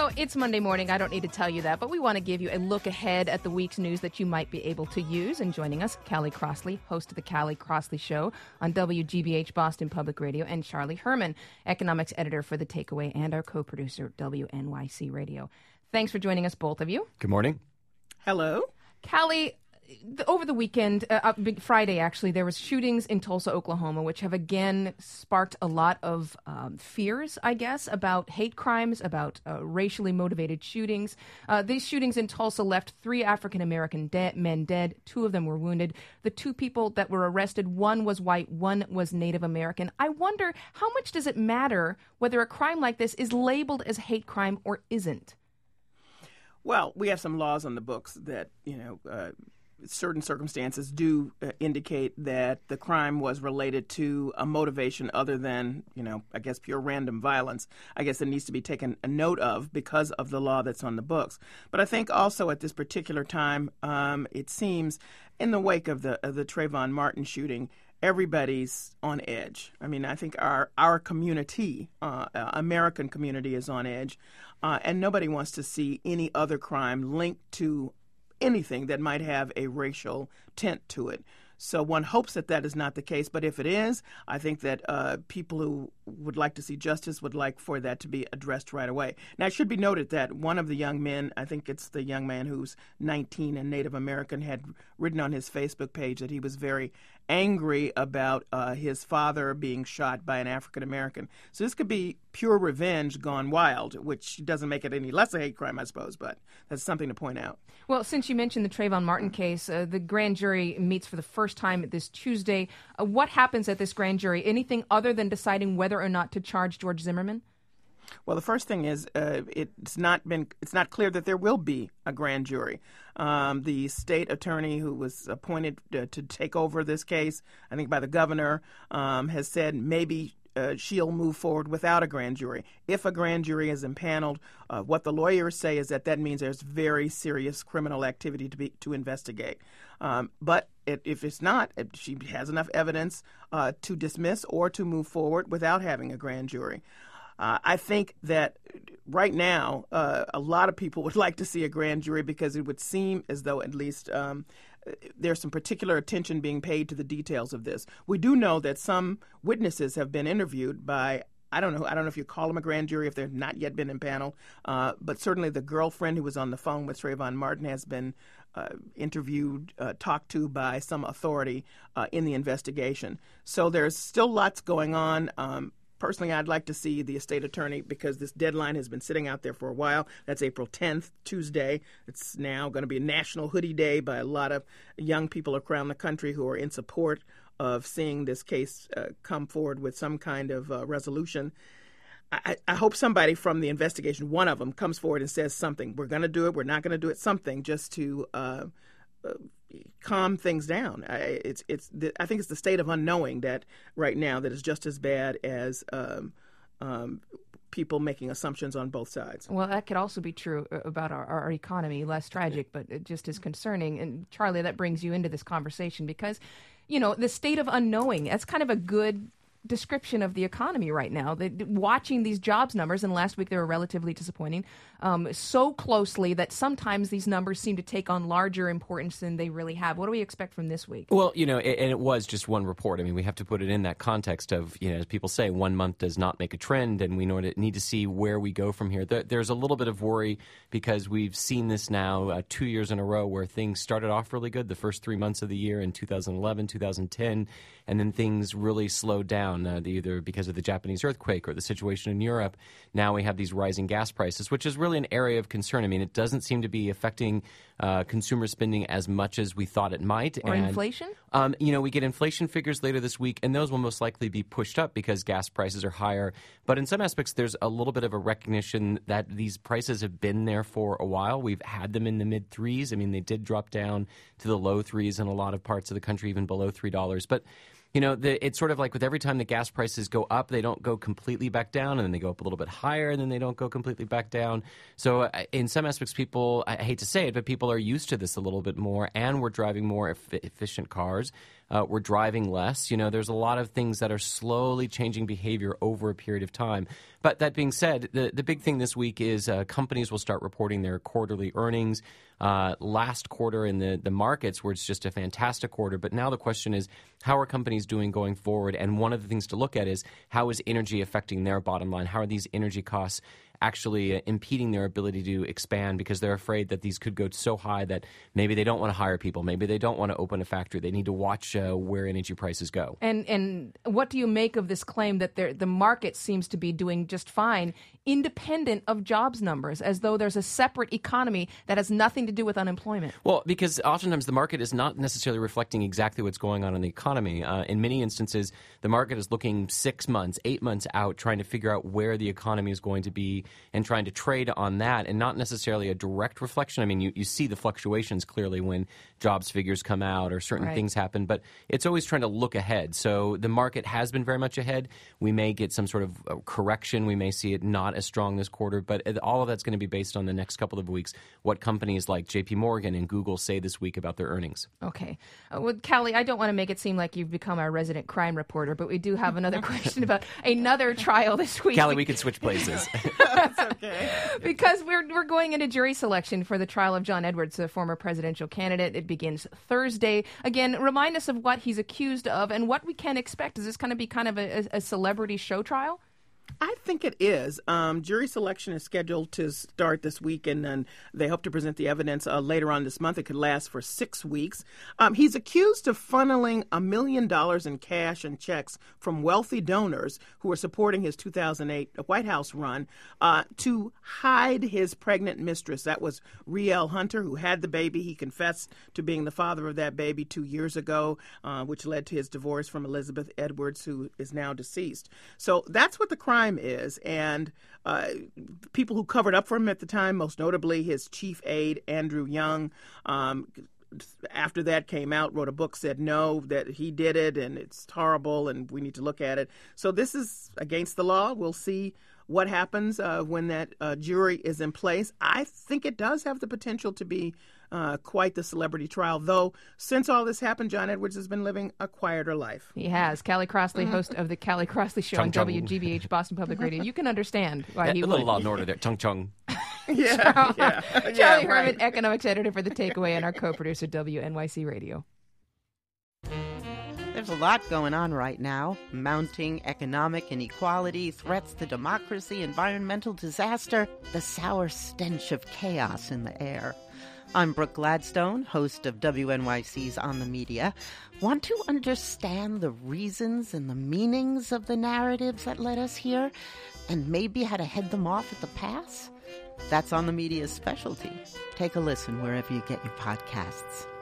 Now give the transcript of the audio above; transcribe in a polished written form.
So it's Monday morning. I don't need to tell you that, but we want to give you a look ahead at the week's news that you might be able to use. And joining us, Callie Crossley, host of the Callie Crossley Show on WGBH Boston Public Radio, and Charlie Herman, economics editor for The Takeaway and our co-producer, WNYC Radio. Thanks for joining us, both of you. Good morning. Hello. Callie, over the weekend, Friday actually, there was shootings in Tulsa, Oklahoma, which have again sparked a lot of fears, I guess, about hate crimes, about racially motivated shootings. These shootings in Tulsa left 3 African-American men dead. 2 of them were wounded. The 2 people that were arrested, one was white, one was Native American. I wonder, how much does it matter whether a crime like this is labeled as hate crime or isn't? Well, we have some laws on the books that, certain circumstances do indicate that the crime was related to a motivation other than, I guess, pure random violence. I guess it needs to be taken a note of because of the law that's on the books. But I think also at this particular time, it seems in the wake of the Trayvon Martin shooting, everybody's on edge. I mean, I think our community, American community, is on edge, and nobody wants to see any other crime linked to anything that might have a racial tint to it. So one hopes that that is not the case. But if it is, I think that people who would like to see justice would like for that to be addressed right away. Now, it should be noted that one of the young men, I think it's the young man who's 19 and Native American, had written on his Facebook page that he was very angry about his father being shot by an African American. So this could be pure revenge gone wild, which doesn't make it any less a hate crime, I suppose, but that's something to point out. Well, since you mentioned the Trayvon Martin case, the grand jury meets for the first time this Tuesday. What happens at this grand jury? Anything other than deciding whether or not to charge George Zimmerman? Well, the first thing is it's not clear that there will be a grand jury. The state attorney who was appointed to take over this case, I think by the governor, has said maybe she'll move forward without a grand jury. If a grand jury is impaneled, what the lawyers say is that means there's very serious criminal activity to investigate. But if it's not, if she has enough evidence to dismiss or to move forward without having a grand jury. I think that right now, a lot of people would like to see a grand jury because it would seem as though at least there's some particular attention being paid to the details of this. We do know that some witnesses have been interviewed by, I don't know if you call them a grand jury if they've not yet been impaneled, but certainly the girlfriend who was on the phone with Trayvon Martin has been interviewed, talked to by some authority in the investigation. So there's still lots going on. Personally, I'd like to see the estate attorney because this deadline has been sitting out there for a while. That's April 10th, Tuesday. It's now going to be a National Hoodie Day by a lot of young people around the country who are in support of seeing this case come forward with some kind of resolution. I hope somebody from the investigation, one of them, comes forward and says something. We're going to do it. We're not going to do it. Something just to calm things down. I think it's the state of unknowing that right now that is just as bad as people making assumptions on both sides. Well, that could also be true about our economy, less tragic, but just as concerning. And Charlie, that brings you into this conversation because, the state of unknowing, that's kind of a good description of the economy right now. Watching these jobs numbers, and last week they were relatively disappointing, so closely that sometimes these numbers seem to take on larger importance than they really have. What do we expect from this week? Well, and it was just one report. I mean, we have to put it in that context of, as people say, 1 month does not make a trend, and we need to see where we go from here. There's a little bit of worry because we've seen this now 2 years in a row where things started off really good the first 3 months of the year in 2011, 2010, and then things really slowed down. Either because of the Japanese earthquake or the situation in Europe. Now we have these rising gas prices, which is really an area of concern. I mean, it doesn't seem to be affecting consumer spending as much as we thought it might. Or inflation? We get inflation figures later this week, and those will most likely be pushed up because gas prices are higher. But in some aspects, there's a little bit of a recognition that these prices have been there for a while. We've had them in the mid-threes. I mean, they did drop down to the low threes in a lot of parts of the country, even below $3. But it's sort of like with every time the gas prices go up, they don't go completely back down, and then they go up a little bit higher, and then they don't go completely back down. So in some aspects, people, I hate to say it, but people are used to this a little bit more, and we're driving more efficient cars. we're driving less. There's a lot of things that are slowly changing behavior over a period of time. But that being said, the big thing this week is companies will start reporting their quarterly earnings. Last quarter in the markets where it's just a fantastic quarter. But now the question is, how are companies doing going forward? And one of the things to look at is, how is energy affecting their bottom line? How are these energy costs actually impeding their ability to expand, because they're afraid that these could go so high that maybe they don't want to hire people, maybe they don't want to open a factory. They need to watch where energy prices go. And what do you make of this claim that the market seems to be doing just fine, independent of jobs numbers, as though there's a separate economy that has nothing to do with unemployment? Well, because oftentimes the market is not necessarily reflecting exactly what's going on in the economy. In many instances, the market is looking 6 months, 8 months out, trying to figure out where the economy is going to be and trying to trade on that, and not necessarily a direct reflection. I mean, you see the fluctuations clearly when jobs figures come out or certain things happen, but it's always trying to look ahead. So the market has been very much ahead. We may get some sort of correction. We may see it not as strong this quarter, but all of that's going to be based on the next couple of weeks, what companies like JP Morgan and Google say this week about their earnings. Okay. Well, Callie, I don't want to make it seem like you've become our resident crime reporter, but we do have another question about another trial this week. Callie, we can switch places. That's okay. Because we're going into jury selection for the trial of John Edwards, the former presidential candidate. It begins Thursday. Again, remind us of what he's accused of and what we can expect. Is this going to be kind of a celebrity show trial? I think it is. Jury selection is scheduled to start this week, and then they hope to present the evidence later on this month. It could last for 6 weeks. He's accused of funneling $1 million in cash and checks from wealthy donors who were supporting his 2008 White House run to hide his pregnant mistress. That was Rielle Hunter, who had the baby. He confessed to being the father of that baby 2 years ago, which led to his divorce from Elizabeth Edwards, who is now deceased. So that's what the crime is, and people who covered up for him at the time, most notably his chief aide, Andrew Young, after that came out, wrote a book, said no, that he did it, and it's horrible, and we need to look at it. So this is against the law. We'll see what happens when that jury is in place. I think it does have the potential to be quite the celebrity trial, though since all this happened, John Edwards has been living a quieter life. He has. Callie Crossley, host of the Callie Crossley Show on WGBH Boston Public Radio. You can understand why he a would. little law and order there. Chung chung. Charlie Herman, economics editor for The Takeaway, and our co-producer, WNYC Radio. There's a lot going on right now. Mounting economic inequality, threats to democracy, environmental disaster, the sour stench of chaos in the air. I'm Brooke Gladstone, host of WNYC's On the Media. Want to understand the reasons and the meanings of the narratives that led us here, and maybe how to head them off at the pass? That's On the Media's specialty. Take a listen wherever you get your podcasts.